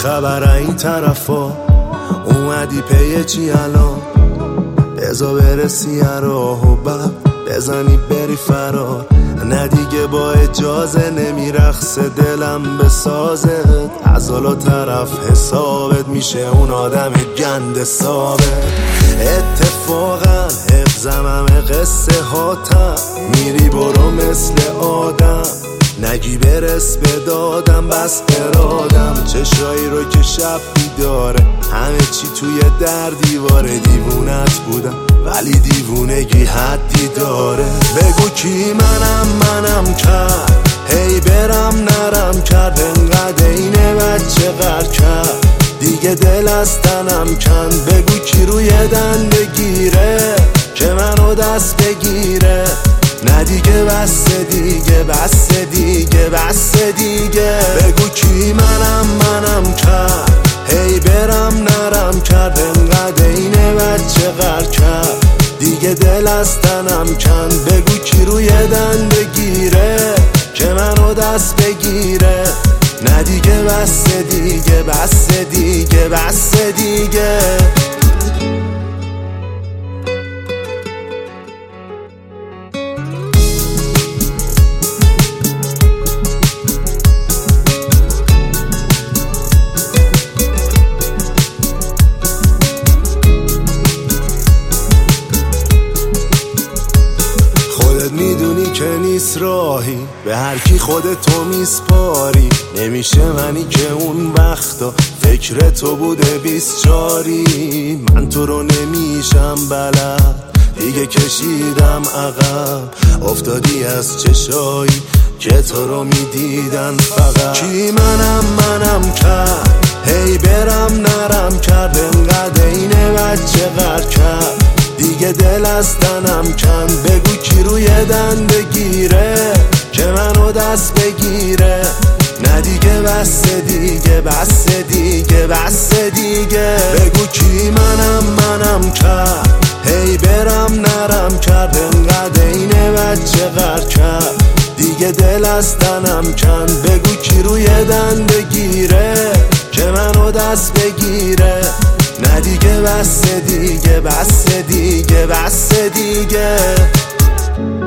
خبره این طرفا؟ اومدی پی چی الان؟ بزا برسی راه و بعد بزنی بری فرار. نه دیگه با اجازه نمیرخصه دلم به سازت. از حالا طرف حسابت میشه اون آدم گند ثابت. اتفاقا حفظم همه قصه هاتم. میری برو مثل آدم نگی برس به دادم بس ارادم. چشایی رو که شب بیداره همه چی توی در دیواره. دیوونت بودم ولی دیوونگی حدی داره. بگو کی منم کرد هی برم نرم کرد. انقدر اینه بچه غر کرد دیگه دل از تنم کند. بگو کی روی دنده گیره که منو دست بگیره. نه دیگه بسه دیگه بسه دیگه بسه دیگه. بگو کی منم کرد هی برم نرم کرد. انقدر اینه بچه غر کرد دیگه دل از تنم کند. بگو کی روی دنده گیره که منو دست بگیره. نه دیگه بسه دیگه بسه دیگه بسه دیگه. میدونی که نیست راهی به هر کی خودتو میسپاری. نمیشه منی که اون وقتا فکر تو بوده 24. من تو رو نمیشم بلد دیگه کشیدم عقب. افتادی از چشایی که تو رو میدیدن فقط. کی منم کرد هی برم نرم کرد. انقدر اینه بچه غر کرد دیگه دل از تنم کند. بگو کی روی دنده گیره که منو دست بگیره. نه دیگه بسه دیگه بسه دیگه بسه دیگه. بگو کی منم کرد هی برم نرم کرد. انقدر اینه بچه غر کرد دیگه دل از تنم کند. بگو کی روی دنده گیره که منو دست بگیره. نه دیگه بسه دیگه بسه دیگه بسه دیگه.